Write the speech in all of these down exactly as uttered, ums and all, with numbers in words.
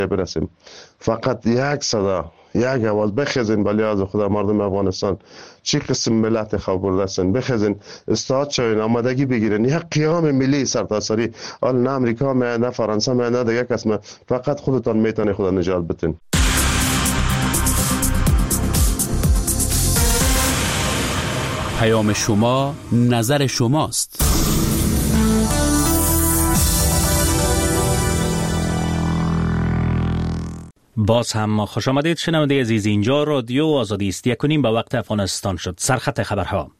برسیم. فقط یک صدا، یک آواز بخیزین به لحاظ خدا مردم افغانستان چی قسم ملت خواب برده هستن، بخیزین استاد شوین، آمادگی بگیرین. یک قیام ملی سرتاسری، حال نه امریکا می نه فرانسه می نه دیگه کس می، فقط خودتان میتونی خدا نجات بدین. پیام شما نظر شماست. باز هم خوش آمدید شنونده عزیز، اینجا رادیو آزادی است. یک و نیم به وقت افغانستان شد. سرخط خبرها.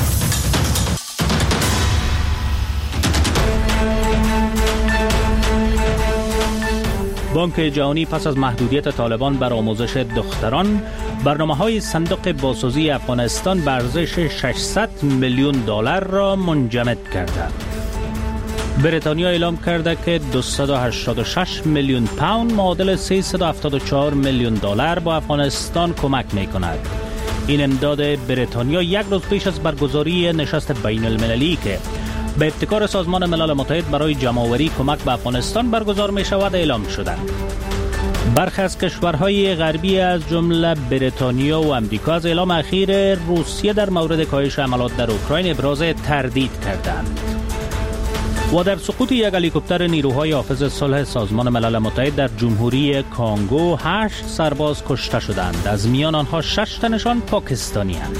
بانک جهانی پس از محدودیت طالبان بر آموزش دختران، برنامه‌های صندوق بازسازی افغانستان به ارزش ششصد میلیون دلار را منجمد کرده. بریتانیا اعلام کرده که دویست و هشتاد و شش میلیون پوند معادل سیصد و هفتاد و چهار میلیون دلار با افغانستان کمک می‌کند. این امداد بریتانیا یک روز پیش از برگزاری نشست بین المللی که به ابتکار سازمان ملل متحد برای جمع‌آوری کمک به افغانستان برگزار می‌شود اعلام شده. برخی از کشورهای غربی از جمله بریتانیا و امریکا از اعلام اخیر روسیه در مورد کاهش حملات در اوکراین ابراز تردید کردند. و در سقوط یک هلیکوپتر نیروهای حافظ صلح سازمان ملل متحد در جمهوری کانگو هشت سرباز کشته شدند. از میان آنها شش تنشان پاکستانی اند.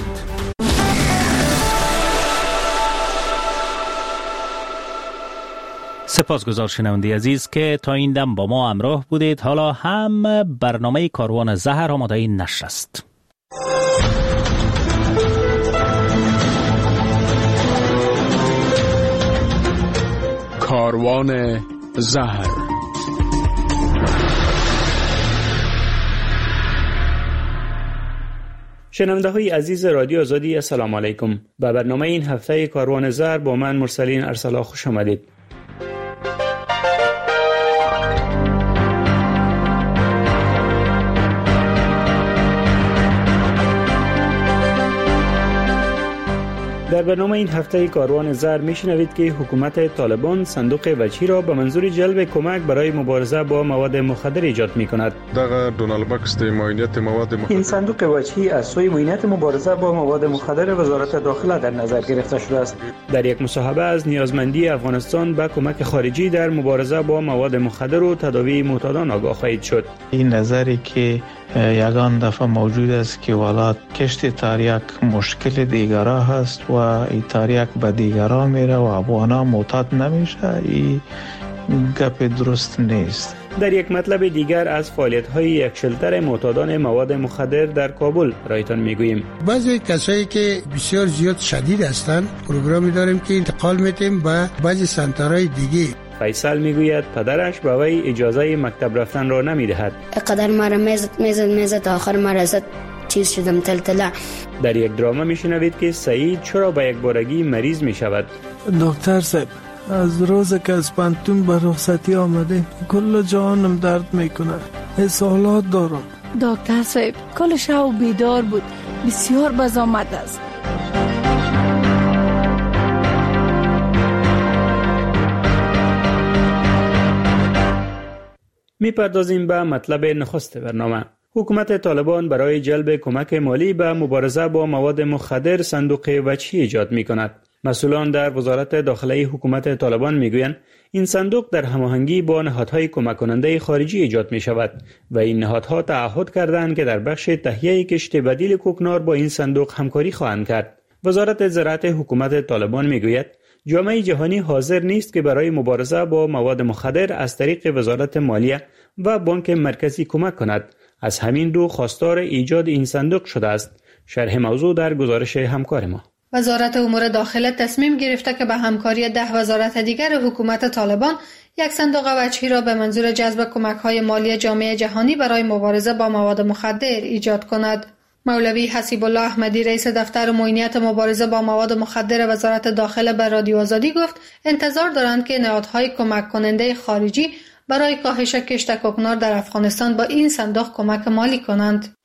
سپاسگزار شنونده عزیز که تا این دم با ما همراه بودید. حالا هم برنامه کاروان زهر آماده نشر است. کاروان زهر. شنونده های عزیز رادیو آزادی، السلام علیکم. به برنامه این هفته کاروان زهر با من مرسلین ارسلا خوش آمدید. در برنامه این هفته کاروان زهر میشنوید که حکومت طالبان صندوق وجهی را به منظور جلب کمک برای مبارزه با مواد مخدر ایجاد میکند. دغه دونالد بکس د معاینات مواد مخدر. این صندوق وجهی از سوی معاینات مبارزه با مواد مخدر وزارت داخله در نظر گرفته شده است. در یک مصاحبه از نیازمندی افغانستان به کمک خارجی در مبارزه با مواد مخدر و تداوی معتادان آگاه خواهید شد. این نظری که یگان دفعه موجود است که ولات کشت تاریک مشکل دیگرها هست و این تاریک به دیگرها میره و افغانا معتاد نمیشه، این گپ درست نیست. در یک مطلب دیگر از فعالیت‌های یک شلتر معتادان مواد مخدر در کابل رایتان میگوییم. بعضی کسایی که بسیار زیاد شدید هستند پروگرامی داریم که انتقال میتیم به بعضی سنترهای دیگه. فیصل میگوید پدرش به وی اجازه مکتب رفتن را نمیدهد. قدر مرا میزد میزد میزد آخر مرا زد چیز شدم تلتله. در یک دراما میشنوید که سعید چرا به یک بارگی مریض میشود. دکتر صاحب، از روز که از پانتون به رخصتی آمده کل جانم درد میکنه، اسهالات دارم. دکتر صاحب کل شب بیدار بود، بسیار بزامت است. میپردازیم به مطلب نخست برنامه. حکومت طالبان برای جلب کمک مالی به مبارزه با مواد مخدر صندوق وجهی ایجاد میکند. مسئولان در وزارت داخلی حکومت طالبان میگویند این صندوق در هماهنگی با نهادهای کمک کننده خارجی ایجاد می شود و این نهادها تعهد کردند که در بخش تهیه کشت بدیل کوکنار با این صندوق همکاری خواهند کرد. وزارت زراعت حکومت طالبان میگوید جامعه جهانی حاضر نیست که برای مبارزه با مواد مخدر از طریق وزارت مالیه و بانک مرکزی کمک کند. از همین رو خواستار ایجاد این صندوق شده است. شرح موضوع در گزارش همکار ما. وزارت امور داخله تصمیم گرفته که به همکاری ده وزارت دیگر حکومت طالبان یک صندوق وجهی را به منظور جذب کمک‌های مالی جامعه جهانی برای مبارزه با مواد مخدر ایجاد کند. مولوی حسیب الله احمدی رئیس دفتر معاینات مبارزه با مواد مخدر وزارت داخله به رادیو آزادی گفت انتظار دارند که نهادهای کمک کننده خارجی برای کاهش کشت کوکنار در افغانستان با این صندوق کمک مالی کنند.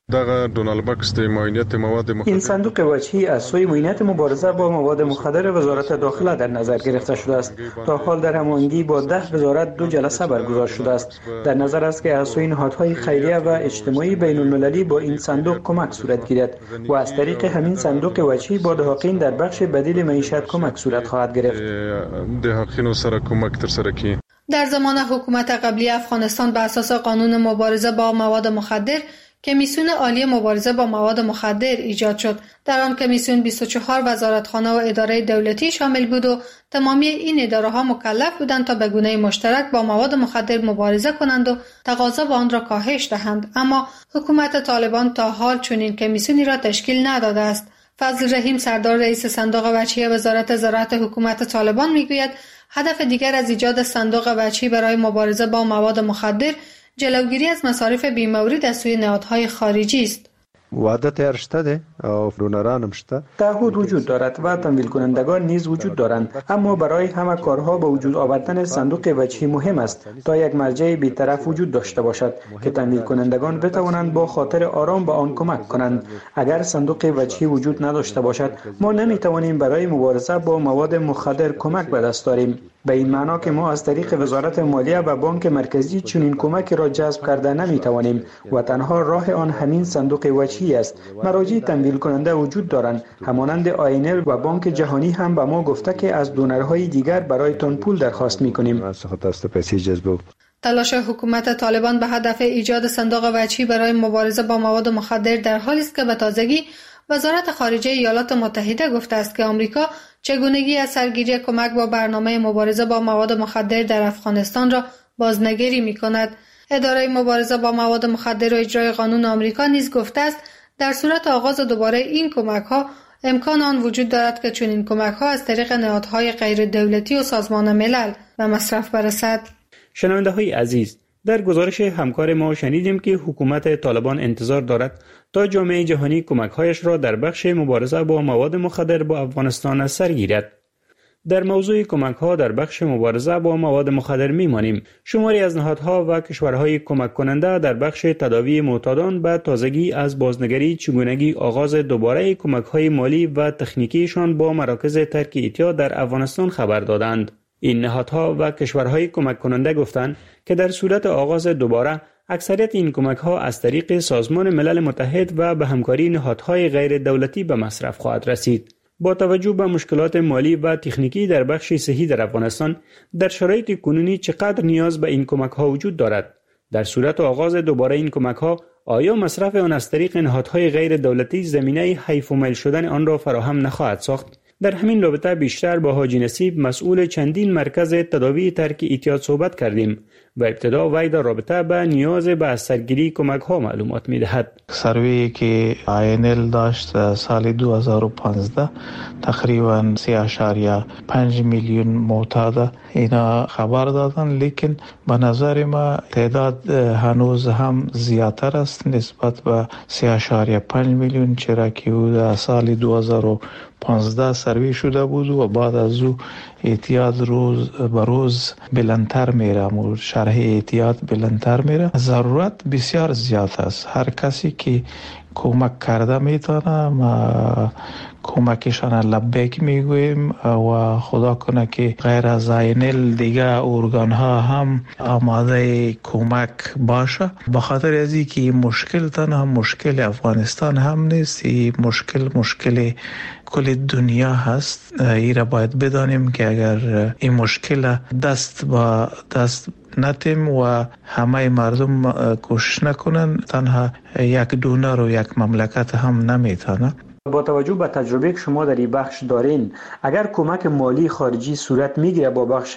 دغه دونالد باکس د معاینات مواد مخدر این صندوق وجهی از سوی معاینات مبارزه با مواد مخدر وزارت داخله در نظر گرفته شده است. تا حال در هماهنگی با ده وزارت دو جلسه برگزار شده است. در نظر است که از سوی نهادهای خیریه و اجتماعی بین المللی با این صندوق کمک صورت گیرد و از طریق همین صندوق وجهی با دهقین در بخش بدیل معیشت کمک صورت خواهد گرفت. دهقین سره کمک تر سره کی. در زمان حکومت قبلی افغانستان بر اساس قانون مبارزه با مواد مخدر کمیسیون عالی مبارزه با مواد مخدر ایجاد شد. در آن کمیسیون بیست و چهار وزارتخانه و اداره دولتی شامل بود و تمامی این اداره ها مکلف بودند تا به گونه مشترک با مواد مخدر مبارزه کنند و تقاضا با آن را کاهش دهند. اما حکومت طالبان تا حال چنین کمیسیونی را تشکیل نداده است. فضل رحیم سردار رئیس صندوق وجهی وزارت زراعت حکومت طالبان میگوید هدف دیگر از ایجاد صندوق وجهی برای مبارزه با مواد مخدر جلوگیری از مصارف بیمورد از سوی نهادهای خارجی است. وعده ارشته او دونران هم شته. تعهد وجود دارد و تمویل کنندگان نیز وجود دارند، اما برای همه کارها به وجود آوردن صندوق وجهی مهم است تا یک مرجع بی‌طرف وجود داشته باشد که تمویل کنندگان بتوانند با خاطر آرام به آن کمک کنند. اگر صندوق وجهی وجود نداشته باشد ما نمیتوانیم برای مبارزه با مواد مخدر کمک به دست داریم. به این معنا که ما از طریق وزارت مالیه و بانک مرکزی چنین کمک را جذب کرده نمیتوانیم و تنها راه آن همین صندوق وجهی است. مراجع تمویل کننده وجود دارند، همانند آینل و بانک جهانی هم به ما گفته که از دونرهای دیگر برایتان پول درخواست میکنیم. تلاش حکومت طالبان به هدف ایجاد صندوق وجهی برای مبارزه با مواد مخدر در حالی است که به تازگی وزارت خارجه ایالات متحده گفته است که آمریکا چگونگی از سرگیری کمک با برنامه مبارزه با مواد مخدر در افغانستان را بازنگری می‌کند. اداره مبارزه با مواد مخدر و اجرای قانون آمریکا نیز گفته است در صورت آغاز دوباره این کمک‌ها امکان آن وجود دارد که چنین کمک‌ها از طریق نهادهای غیر دولتی و سازمان ملل به مصرف برسد. شنونده‌های عزیز، در گزارش همکار ما شنیدیم که حکومت طالبان انتظار دارد تا جامعه جهانی کمک‌هایش را در بخش مبارزه با مواد مخدر با افغانستان از سر گیرد. در موضوع کمک‌ها در بخش مبارزه با مواد مخدر می‌مانیم. شماری از نهادها و کشورهای کمک کننده در بخش تداوی معتادان به تازگی از بازنگری چگونگی آغاز دوباره کمک‌های مالی و تکنیکیشان با مراکز ترک اعتیاد در افغانستان خبر دادند. این نهادها و کشورهای کمک کننده گفتند که در صورت آغاز دوباره اکثریت این کمک‌ها از طریق سازمان ملل متحد و به همکاری نهادهای غیر دولتی به مصرف خواهد رسید. با توجه به مشکلات مالی و تکنیکی در بخش صحی در افغانستان، در شرایط کنونی چقدر نیاز به این کمک‌ها وجود دارد؟ در صورت آغاز دوباره این کمک‌ها آیا مصرف آن از طریق نهادهای غیر دولتی زمینه حیف و میل شدن آن را فراهم نخواهد ساخت؟ در همین رابطه بیشتر با حاجی نصیب مسئول چندین مرکز تداوی ترک اعتیاد صحبت کردیم و ابتدا وی در رابطه به نیاز به از سرگیری کمک ها معلومات می دهد. سروی که آینل داشت سال دو هزار و پانزده تقریبا سه اشاریه پنج میلیون معتاد اینا خبر دادن، لیکن به نظر ما تعداد هنوز هم زیادتر است نسبت به سه اشاریه پنج میلیون، چرا که او سال دو هزار و پانزده سروی شده بود و بعد از او اعتیاد روز به روز بلندتر میره و شرح اعتیاد بلندتر میره. ضرورت بسیار زیاد است. هر کسی که کمک کرده میتونه، ما کمکشان لبیک میگویم و خدا کنه که غیر از آینل دیگه ارگان ها هم آماده کمک باشه. به خاطر از اینکه این مشکل تنها مشکل افغانستان هم نیست، این مشکل مشکل کل دنیا هست. این را باید بدانیم که اگر این مشکل دست با دست نتیم و همه مردم کوشش نکنن، تنها یک دونر و یک مملکت هم نمیتونه. با توجه به تجربه که شما در این بخش دارین، اگر کمک مالی خارجی صورت میگیره با بخش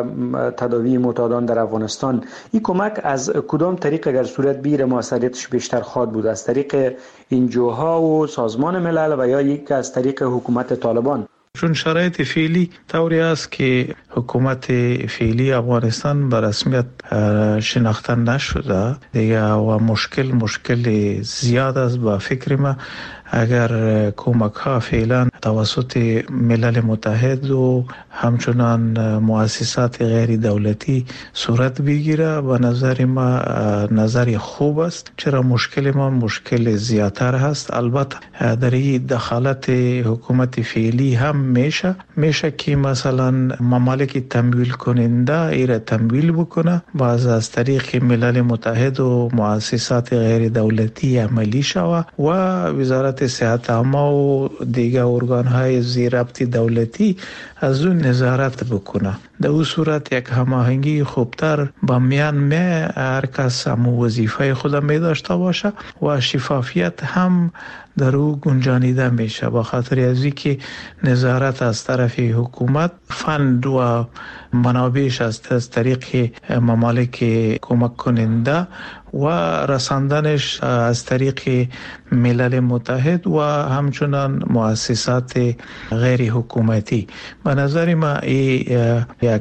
تداوی معتادان در افغانستان، این کمک از کدام طریق اگر صورت بگیره موثریتش بیشتر خواهد بود؟ از طریق انجوها و سازمان ملل و یا یک از طریق حکومت طالبان؟ چون شرایط فعلی طوری است که حکومت فعلی افغانستان به رسمیت شناخته نشده دیگه و مشکل مشکل زیاد است. با فکر ما اگر کمک ها فعلا توسط ملل متحد و همچنان مؤسسات غیر دولتی صورت بگیره به نظر ما نظر خوب است، چرا مشکل ما مشکل زیادتر هست. البته در این دخالت حکومت فعلی هم میشه میشه که مثلا ممالک تمویل کننده ایره تمویل بکنه، باز از طریق ملل متحد و مؤسسات غیر دولتی عملی شوه و وزارت صحت عامه و دیگر ارگان های زیربط دولتی از اون نظارت بکنه. در اون صورت یک هماهنگی خوبتر با میان می هر کس هم وظیفه خود می داشته باشه و شفافیت هم در او گنجانیده میشه، با خاطر از اینکه نظارت از طرف حکومت فند و منابعش از طریق ممالک کمک کننده و رساندنش از طریق ملل متحد و همچنان مؤسسات غیر حکومتی. به نظر ما این یک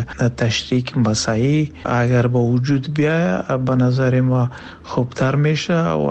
تشریک مساعی اگر با وجود بیاید به نظر ما خوبتر میشه و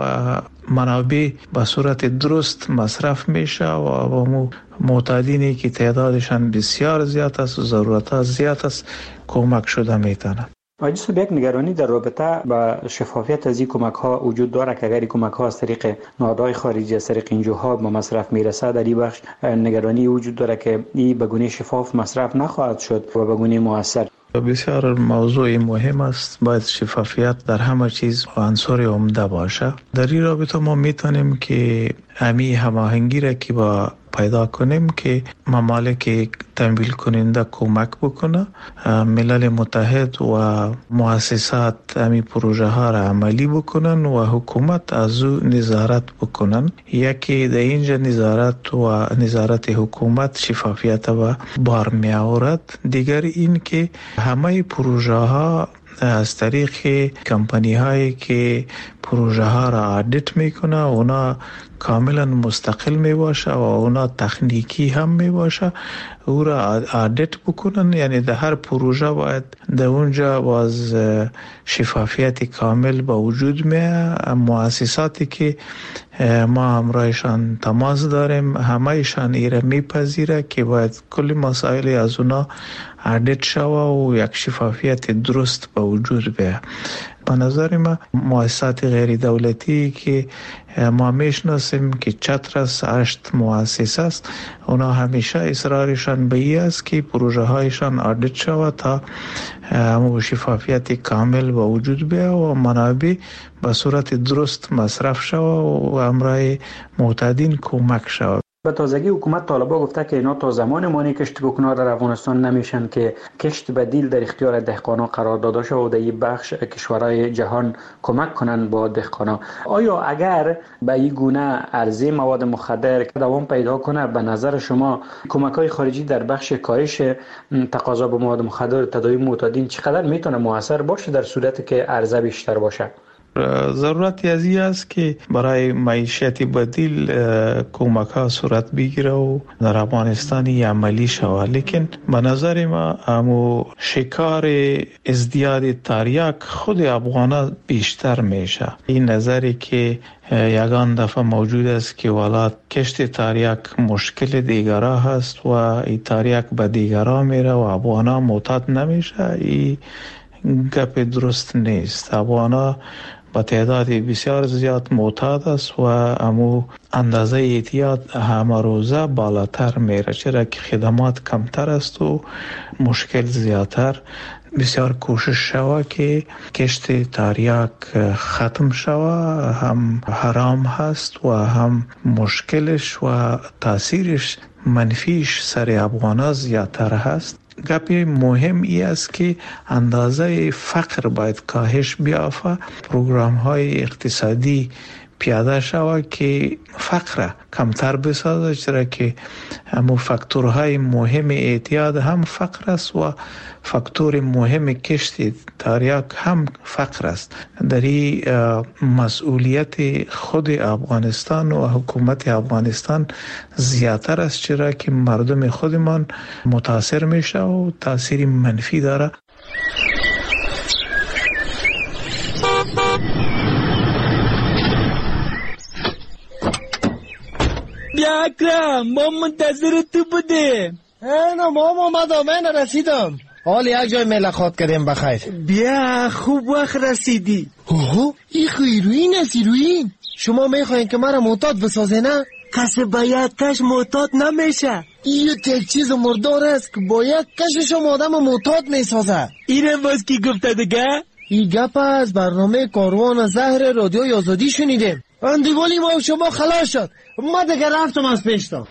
منابع به صورت درست مصرف میشه و با معتادینی که تعدادشان بسیار زیاد است و ضرورت زیاد است کمک شده میتونه. آقای صاحب، یک نگرانی در رابطه با شفافیت از این کمک ها وجود داره که اگر کمک ها از طریق نهادهای خارجی از طریق اینجاها به مصرف میرسه، در این بخش نگرانی وجود داره که این به گونه شفاف مصرف نخواهد شد و به گونه مؤثر. بسیار موضوع مهم است، باید شفافیت در همه چیز عنصر عمده باشه. در این رابطه ما میتونیم که همی هماهنگی را که با پیدا کنیم که ممالک تمویل کننده کمک بکنه، ملل متحد و مؤسسات همی پروژه ها را عملی بکنن و حکومت از او نظارت بکنن. یکی در اینجا نظارت و نظارت حکومت شفافیت و بار می آورد. دیگر این که همه پروژه ها از طریق کمپانی هایی که پروژه ها را آدیت میکنه اونا کاملا مستقل می باشه و اونا تکنیکی هم می باشه، او را آدیت بکنن. یعنی در هر پروژه باید در اونجا باز شفافیت کامل با وجود می. مؤسساتی که ما همراهشان تماس داریم همه ایشان ایره میپذیره که باید کل مسائل از اونا آدیت شوه و یک شفافیت درست با وجود بیه. به نظر ما مؤسسات غیر دولتی که ما میشناسیم که چتر است، هشت مؤسسه است، اونا همیشه اصرارشان به این است که پروژه هایشان آدیت شود تا همون شفافیت کامل با وجود بیه و منابع به صورت درست مصرف شود و امرای معتادین کمک شود. به تازگی حکومت طالبان گفته که اینا تا زمان مانی کشت کوکنار در افغانستان نمیشن که کشت بدیل در اختیار دهقانا قرار داده شد و در این بخش کشورهای جهان کمک کنند با دهقانا. آیا اگر به این گونه عرضه مواد مخدر دوام پیدا کنه، به نظر شما کمک‌های خارجی در بخش کاهش تقاضا به مواد مخدر تداوی معتادین چقدر میتونه موثر باشه در صورتی که عرضه بیشتر باشه؟ ضرورت از این است که برای معیشت بدیل کمک ها صورت بگیره و در افغانستان عملی شود، لیکن به نظر ما امو شکار ازدیاد تریاک خود افغانا بیشتر میشه. این نظری که یگان دفعه موجود است که ولات کشت تریاک مشکل دیگرها هست و این تریاک به دیگرها میره و افغانا معتاد نمیشه، این گپ درست نیست. افغانا با تعداد بسیار زیاد معتاد است و امو اندازه اعتیاد همه روزه بالاتر میره، چرا که خدمات کمتر است و مشکل زیادتر. بسیار کوشش شوه که کشت تریاک ختم شوه، هم حرام هست و هم مشکلش و تاثیرش منفیش سر افغانا زیادتر هست. گپی مهم ای است که اندازه فقر باید کاهش بیافته، پروگرام های اقتصادی پیاده شود که فقر کمتر بسازه، چرا که همون فاکتورهای مهم اعتیاد هم فقر است و فاکتور مهم کشت تریاک هم فقر است. در این مسئولیت خود افغانستان و حکومت افغانستان زیادتر است، چرا که مردم خودمان متاثر میشه و تاثیر منفی داره. بیا اکرم، ما منتظر تو بودیم. اینا ما اومدم، من رسیدم. حالا یک جای ملاقات کردیم بخیر. بیا خوب وقت رسیدی. اوه این خیروین است ایروین. شما میخواین که مرا معتاد بسازه نه؟ کسی باید کش معتاد نمیشه. این یک چیز مردار است که باید کشش آدم معتاد میسازه. اینه باز کی گفته دیگه؟ این گپ از برنامه کاروان زهر رادیوی آزادی شنیدیم. اندیوالی ما و شما خلاص شد. ما دیگه رفتم از پیشتا.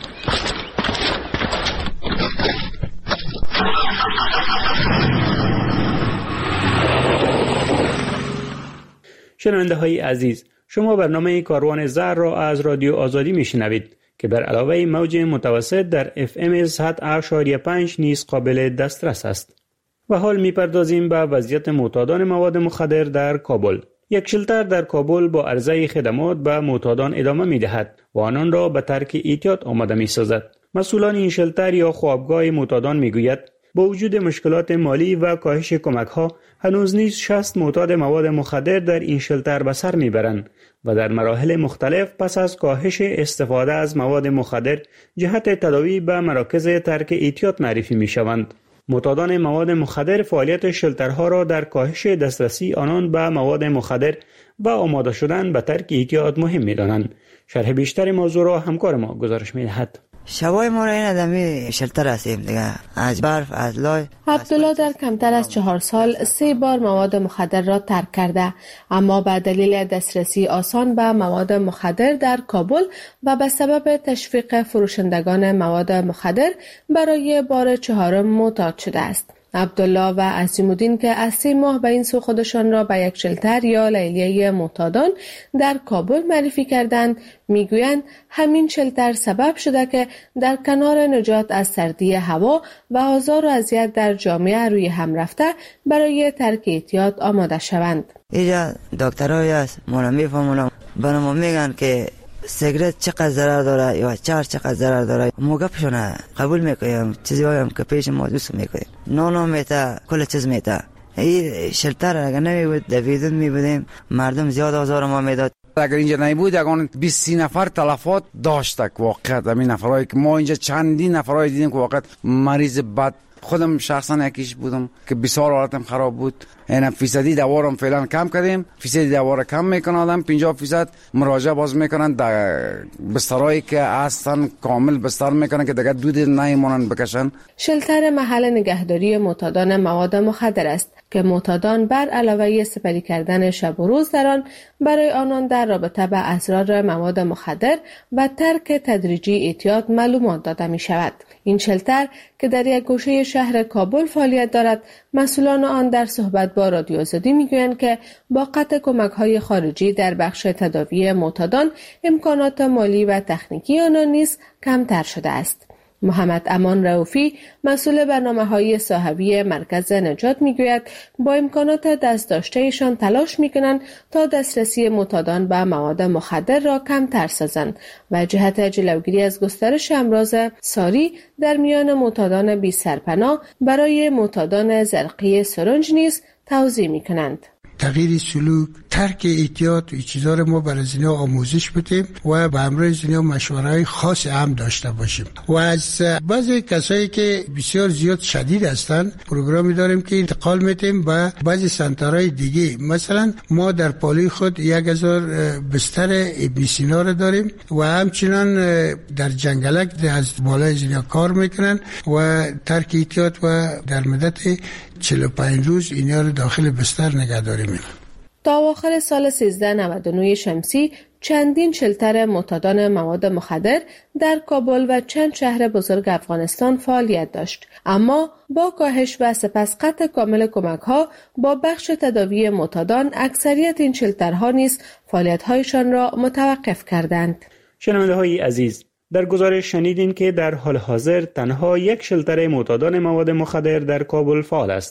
شنونده های عزیز، شما برنامه کاروان زهر را از رادیو آزادی میشنوید که بر علاوه موج متوسط در اف ام صد و پنج نیز قابل دسترس است. و حال میپردازیم به وضعیت معتادان مواد مخدر در کابل. یک شلتر در کابل با عرضه خدمات به معتادان ادامه میدهد و آنان را به ترک احتیاط آماده میسازد. مسئولان این شلتر یا خوابگاه معتادان میگوید با وجود مشکلات مالی و کاهش کمک‌ها هنوز نیز شصت معتاد مواد مخدر در این شلتر به سر میبرند و در مراحل مختلف پس از کاهش استفاده از مواد مخدر جهت تداوی به مراکز ترک احتیاط معرفی میشوند. معتادان مواد مخدر فعالیت شلترها را در کاهش دسترسی آنان به مواد مخدر و آماده شدن به ترک احتیاط مهم می‌دانند. شرح بیشتر موضوع را همکار ما گزارش می‌دهد. شبای ما را این آدمی شلتر هستیم دیگه، از برف از لای. عبدالله در کمتر از چهار سال سه بار مواد مخدر را ترک کرده، اما به دلیل دسترسی آسان به مواد مخدر در کابل و به سبب تشویق فروشندگان مواد مخدر برای بار چهارم معتاد شده است. عبدالله و عظیم‌الدین که از سه ماه به این سو خودشان را به یک شلتر یا لیلیه معتادان در کابل معرفی کردند، میگویند همین شلتر سبب شده که در کنار نجات از سردی هوا و آزار و اذیت در جامعه روی هم رفته برای ترک احتیاط آماده شوند. اینجا دکترایی هست مولا میفهمونم برام میگن که سیگرت چقدر ضرر داره یا چهار چقدر ضرر داره، ما گپشون قبول میکنیم، چیزی هایم که پیش ما دوست میکنیم، نانو میتا کل چیز میتا. این شلتر اگر نمی بود دویدون می بودیم، مردم زیاد آزار ما میداد. اگر اینجا نبود اگه بیست نفر تلفات داشتک واقعا. همین نفرایی که ما اینجا چندین نفرایی دیدیم که واقعا مریض بد، خودم شخصا یکیش بودم که بسیار حالتم خراب بود. یعنی فیصدی دوارم فعلا کم کردیم، فیصدی دوار کم میکنن آدم، پنجاه فیصد مراجعه باز میکنن در بسترایی که اصلا کامل بستر میکنن که دیگه دود نمیمونن بکشن. شلتر محل نگهداری معتادان مواد مخدر است که معتادان بر علاوه سپری کردن شب و روز در آن برای آنان در رابطه با اسرار مواد مخدر و ترک تدریجی احتیاط معلومات داده می شود. این شلتر که در یک گوشه شهر کابل فعالیت دارد، مسئولان آن در صحبت با رادیو آزادی میگویند که با قطع کمک‌های خارجی در بخش تداوی معتادان امکانات مالی و تکنیکی آنان نیز کمتر شده است. محمد امان رؤوفی مسئول برنامه‌های صحوی مرکز نجات میگوید با امکانات دست داشته‌شان تلاش میکنند تا دسترسی معتادان به مواد مخدر را کمتر سازند و جهت جلوگیری از گسترش امراض ساری در میان معتادان بی سرپناه برای معتادان زرقی سرنج نیز توزیع میکنند. تغییر سلوک، ترک احتیاط، این چیزا رو ما برای اینا آموزش بدیم و به همراه اینا مشوره‌های خاص هم داشته باشیم. و از بعضی کسایی که بسیار زیاد شدید هستن پروگرامی داریم که انتقال میدیم به بعضی سنترهای دیگه. مثلا ما در پالی خود یک هزار بستر ابن سینا رو داریم و همچنان در جنگلک از بالای اینا کار میکنن و ترک احتیاط و در مدت چهل و پنج روز اینا رو داخل بستر نگهداری میکنن. تا آخر سال سیزده نود و نه شمسی چندین شلتر معتادان مواد مخدر در کابل و چند شهر بزرگ افغانستان فعالیت داشت، اما با کاهش و سپس قطع کامل کمک‌ها با بخش تداوی معتادان اکثریت این شلترها نیز فعالیت‌هایشان را متوقف کردند. شنونده‌های عزیز، در گزارش شنیدین که در حال حاضر تنها یک شلتر معتادان مواد مخدر در کابل فعال است.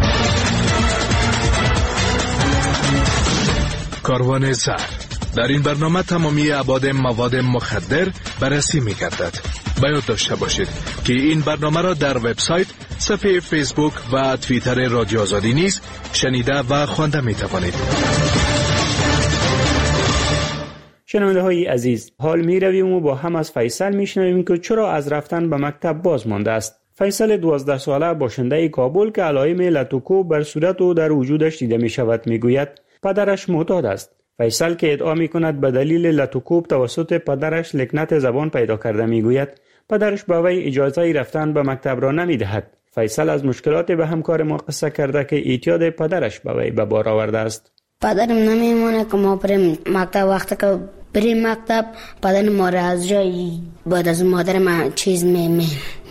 کاروان زهر در این برنامه تمامی ابعاد مواد مخدر بررسی می‌گردد. باید داشته باشید که این برنامه را در وبسایت، صفحه فیسبوک و توییتر رادیو آزادی نیز شنیده و خوانده می‌توانید. شنونده های عزیز، حال می رویم و با هم از فیصل می شنویم که چرا از رفتن به مکتب باز مانده است. فیصل دوازده ساله باشنده کابل که علائم لاتوکو بر صورت و در وجودش دیده می شود می گوید پدرش معتاد است. فیصل که ادعا می کند به دلیل لاتوکوب توسط پدرش لکنت زبان پیدا کرده می گوید پدرش به وی اجازه رفتن به مکتب را نمی دهد. فیصل از مشکلات به همکار ما قصه کرده که اعتیاد پدرش به وی به بار آورده است. پدرم نمیمونه که ما بریم مکتب، وقتی که بریم مکتب پدر ما را از جای بعد از مادر ما چیز می می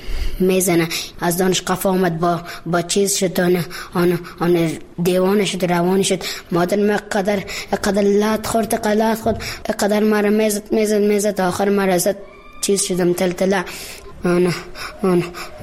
میزنه، از دانش قفا آمد با با چیز شد، آن آن آن دیوانه شد، روانه شد. مادر ما قدر قدر لات خورد قلات خود قدر ما را میزد میزد میزد آخر ما را زد چیز شدم تلتلا. آن آن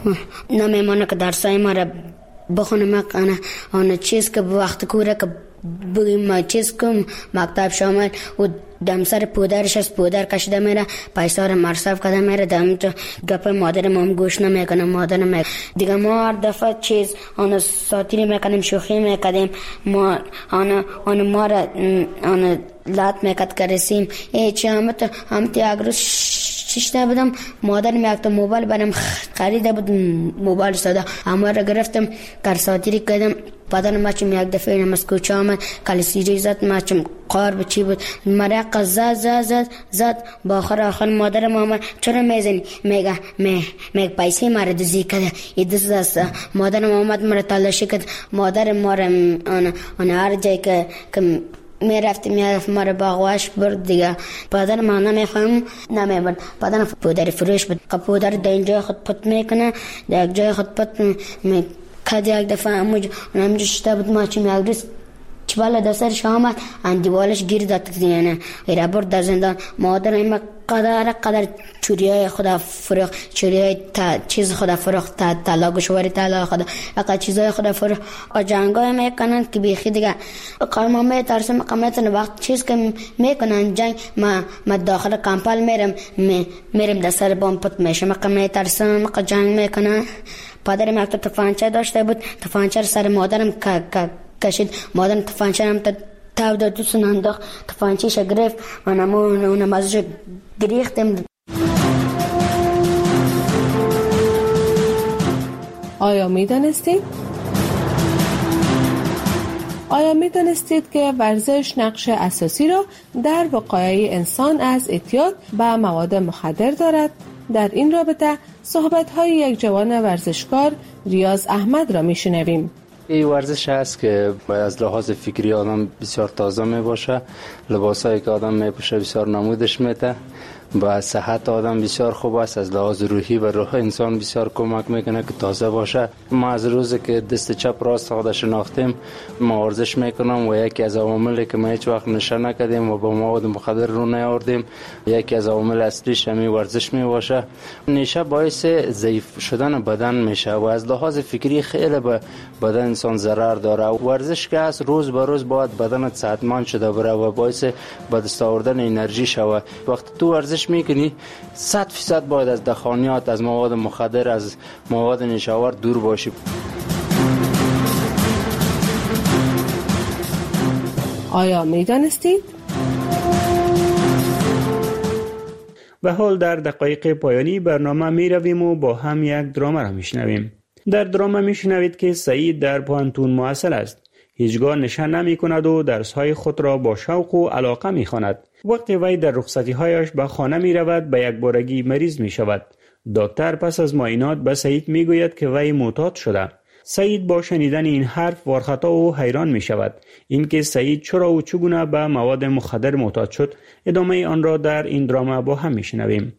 نمیمونه که درسای ما را بخونم، آن آن چیز که وقت کوره که بگیم ما چیز کم مکتب شامل و دم سر پودرش از پودر کشیده میره، پیسا رو مصرف کرده میره، دم تو گپ مادر ما هم گوش نمیکنه. مادر نمیکنه دیگه. ما هر دفعه چیز آن ساتیری میکنیم، شوخی میکنیم، ما آن آن ما را آن لات میکرد که رسیم ایچی همت همت یک روز ششته بودم، مادر میگفت موبایل برام خریده بود، موبایل ساده اما را گرفتم کار ساتیری کردم. پدر ما چم یک دفعه نماز کوچه آمد کلیسیری زد، ما چم قار بچی بود مرق زد زد زد زد با آخر آخر مادر ما آمد چرا میزنی؟ میگه می میگه پیسه مرا دزدی کرده. این دزد است. مادر ما آمد مرا تلاشی کرد. مادر ما را آن آن هر جایی که که می رفتیم میرفت ما را باغواش برد دیگه. پدر ما نمیخوایم نمیبرد. پدر پودر فروش بود که پودر در اینجا خود پت میکنه، در یک جای خود پت می کد یک دفعه اموج نمیجا شده بود. ما چیم یک روز چبالا دسترش آمد اندیوالش گیر داد دیگه ایره برد در زندان. مادر ایمه قدر قدر چوری های خدا فروخت، چوری های تا چیز خدا فروخت، تا طلا گوشواری طلا خدا اقا چیزای خدا فروخت. و جنگای میکنن که بیخی دیگه قرما میترسم قمیتن وقت چیز که میکنن جنگ ما ما داخل کمپل میرم می میرم در سر بام پت میشم قمیترسم اقا جنگ میکنن. پدرم یک تفانچه داشته بود، تفانچه سر مادرم که کشید. مادرم تفانچه هم تاو داد دوستون انداخت، تفانچهش گرفت و اونم ازش گریختم. آیا می دانستید؟ آیا می دانستید که ورزش نقش اساسی را در وقایع انسان از اعتیاد به مواد مخدر دارد؟ در این رابطه صحبت‌های یک جوان ورزشکار ریاض احمد را می‌شنویم. این ورزش هست که از لحاظ فکری آدم بسیار تازه می باشه، لباسایی که آدم می پوشه بسیار نمودش میده، با صحت آدم بسیار خوب است، از لحاظ روحی و روح انسان بسیار کمک میکنه که تازه باشه. ما از روزی که دست چپ راست خود شناختیم ما ورزش میکنم و یکی از عواملی که ما هیچ وقت نشه نکردیم و با مواد مخدر رو نیاوردیم، یکی از عوامل اصلیش همین ورزش می باشه. نشه باعث ضعیف شدن بدن میشه و از لحاظ فکری خیلی به بدن انسان ضرر داره. ورزش که است روز به روز باید بدنت صحتمند شده بره و باعث به دست آوردن انرژی شود. وقتی تو ورزش میکنی صد فیصد باید از دخانیات، از مواد مخدر، از مواد نشاور دور باشی. آیا میدانستید؟ به حال در دقایق پایانی برنامه می رویم و با هم یک درامه را می شنویم. در درامه می شنوید که سعید در پانتون محصل است. هیچگاه نشان نمی کند و درس‌های خود را با شوق و علاقه می خواند. وقتی وی در رخصتی‌هایش به خانه می رود به یک بارگی مریض می شود. دکتر پس از معاینات به سعید می گوید که وی معتاد شده. سعید با شنیدن این حرف وارخطا و حیران می شود. اینکه سعید چرا و چگونه به مواد مخدر معتاد شد، ادامه آن را در این درامه با هم می شنویم.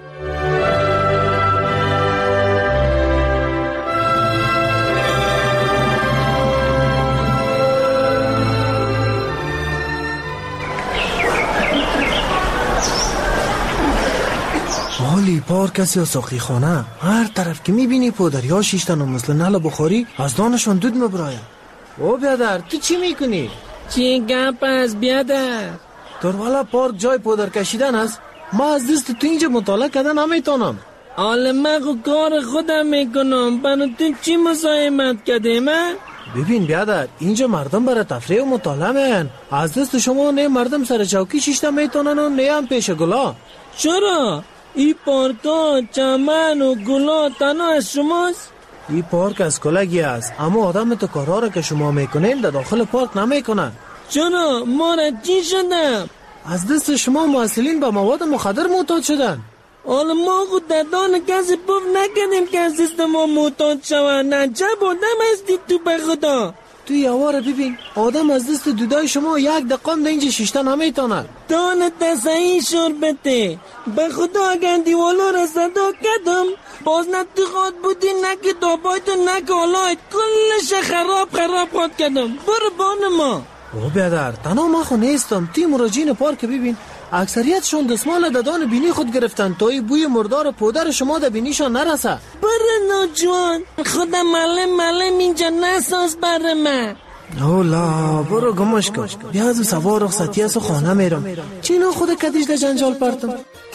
مالی پارک سیاساقی خانه هر طرف که میبینی پودری ها شیشتن و مثل نل بخاری از دانشان دود مبراین. او بیادر تو چی میکنی؟ چی گپ است بیادر؟ در والا پارک جای پودر کشیدن است. ما از دست تو اینجا مطالعه کردن نمیتونم. حالا من کار خودم میکنم، برای تو چی مزاحمت کردیم؟ ببین بیادر، اینجا مردم برای تفریح و مطالعه میان. از دست شما نه مردم سر چوکی شیشته میتونن و نه هم پیش گلا. چرا؟ این پارکا، چمن و گلا تنها از شماست؟ این پارک از کلگی است، اما آدم تو کارها را که شما میکنین در داخل پارک نمیکنن. چرا؟ ما را چی شدم؟ از دست شما مسئولین به مواد مخدر معتاد شدن. حالا ما خود در دان کسی پف نکردیم که از دست ما معتاد شوند. نجب آدم هستی تو به خدا. تو یواره ببین، آدم از دست دودای شما یک دقیقه در اینجا شیشته نمیتونه. دان تسعی شربته به خدا اگر دیوالا را صدا کردم باز نه تو خواد بودی نه که دابایتو نه که حالایت کلش خراب خراب خواد کردم. برو بان ما. او بیادر، تنها ما خو نیستم. تی مراجعین پارک ببین، اکثریتشون دستمال ددان بینی خود گرفتن تا این بوی مردار پودر شما در بینیشان نرسه. بره ناجوان، خدا ملم ملم اینجا نساز بره من. اولا برو گمش کن. بیا از سوار رخصتی از خانه میرم. چینا خود کدیش در جنجال پرتم.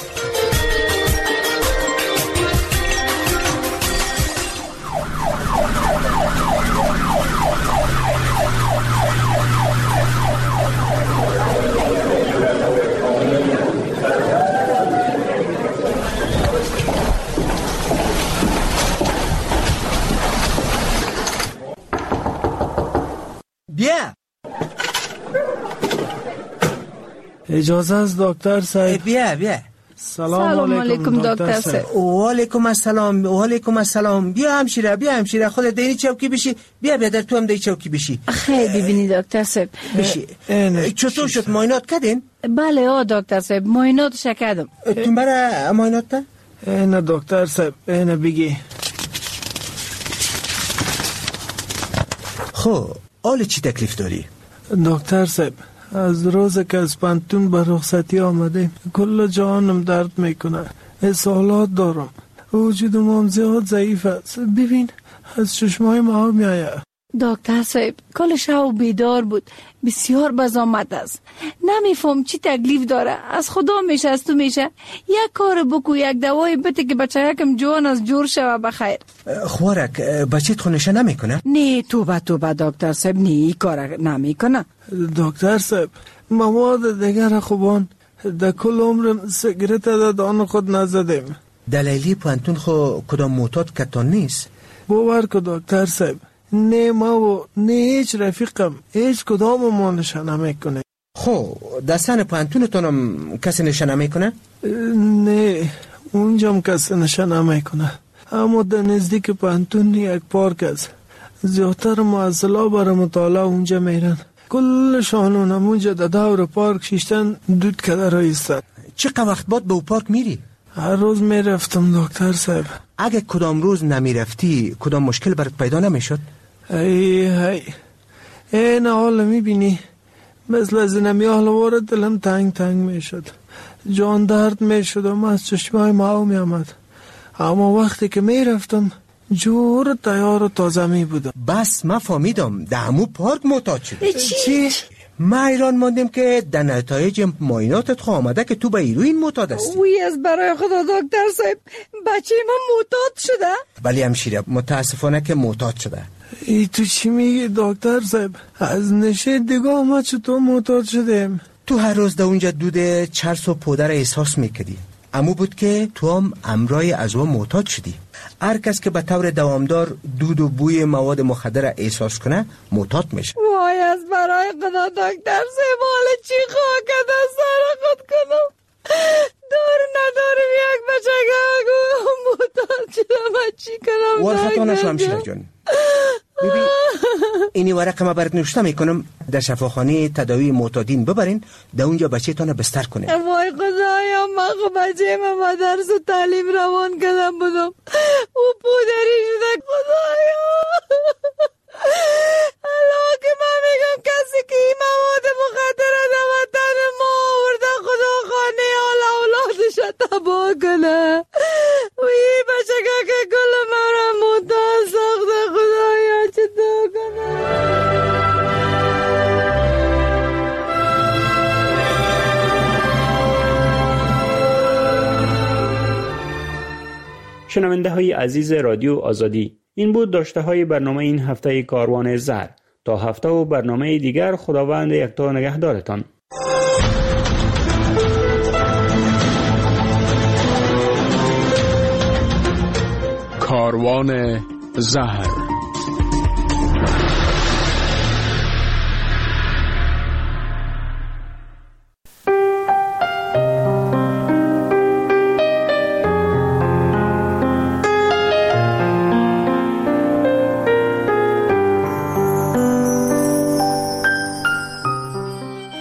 بیا اجازه از دکتر صاحب. بیا بیا. سلام علیکم دکتر صاحب. و علیکم السلام و علیکم السلام. بیا همشیره بیا همشیره، خودت دینی چوکی بشی. بیا بیادر تو هم دی چوکی بشی. خیلی ببینی دکتر صاحب. بشی. چطور شد، معاینات کردین؟ بله آ دکتر صاحب، معایناتش کردم. تو برای معاینات تا؟ نه دکتر صاحب، نه بگی. خب حال چی تکلیف داری؟ دکتر صاحب، از روز که از پانتون به رخصتی آمده کل جانم درد میکنه. اسهالات دارم، وجودم هم زیاد ضعیف است. ببین از چشمای ما میآید. دکتر صاحب کل شب بیدار بود، بسیار بزامت است. نمیفهم چی تکلیف داره. از خدا میشه از تو میشه یک کار بکو، یک دوای بده که بچه یکم جوان از جور شوه بخیر. خوارک بچیت خونشه نمیکنه؟ نه توبه توبه دکتر صاحب، نه ای کار نمیکنه. دکتر صاحب مواد دیگر خوبان در کل عمرم سیگرت در دان خود نزدیم. دلیلی پانتون خو کدام معتاد کتان نیست؟ باور که دکتر صاحب، نه ما و نه هیچ رفیقم هیچ کدام ما نشانه میکنه. خب دستان پانتونتونم کسی نشانه میکنه؟ نه اونجام کسی نشانه میکنه، اما در نزدیک پانتون یک پارک است. زیادتر معزلا برای مطالعه اونجا میرن. کل شانونم اونجا در دور پارک شیشتن دود کده رایستن. چقدر وقت بعد به او پارک میری؟ هر روز میرفتم دکتر صاحب. اگه کدام روز نمیرفتی کدام مشکل برات پیدا نمیشد؟ ای ای این حال میبینی مثل از اینمی حال وارد دلم تنگ تنگ میشد، جان درد میشد و از چشمای ما میامد. اما وقتی که میرفتم جور تیار و تازه می بودم. بس ما فهمیدم در همو پارک معتاد شدی. چی؟ ما ایران ماندیم که در نتایج معایناتت خواه آمده که تو به هیروئین معتاد هستی. وی از برای خدا دکتر صاحب، بچه من معتاد شده؟ ولی همشیره متاسفانه که معتاد شده. ای تو چی میگی دکتر صاحب؟ از نشه دیگاه ما چطور معتاد شدیم؟ تو هر روز در اونجا دود چرس و پودر احساس میکردی، امو بود که تو هم امرای از او معتاد شدی. هر کس که به طور دوامدار دود و بوی مواد مخدر احساس کنه معتاد میشه. وای از برای خدا دکتر صاحب، حال چی خواه کده سر خود کنم؟ دار ندارم یک بچه گو معتاد شدم، چی کنم؟ ورخطا نشو همشیره جان. ببین اینی ورق ما برات نوشته میکنم، در شفاخانه تداوی معتادین ببرین، در اونجا بچه تانه بستر کنه. وای خدایا، من خب بچه من مدرس و تعلیم روان کردم بودم، او پودری شده. خدایا الان که من میگم کسی که این مواد مخدر در وطن ما آورده خدا خانه حال اولادش تباه کنه. و این بچه که گل من را معتاد ساخته. خدایا چطور کنه؟ شنونده های عزیز رادیو آزادی، این بود داشته های برنامه این هفته کاروان زر. تا هفته و برنامه دیگر خداوند یکتا نگهدارتان. کاروان زهر.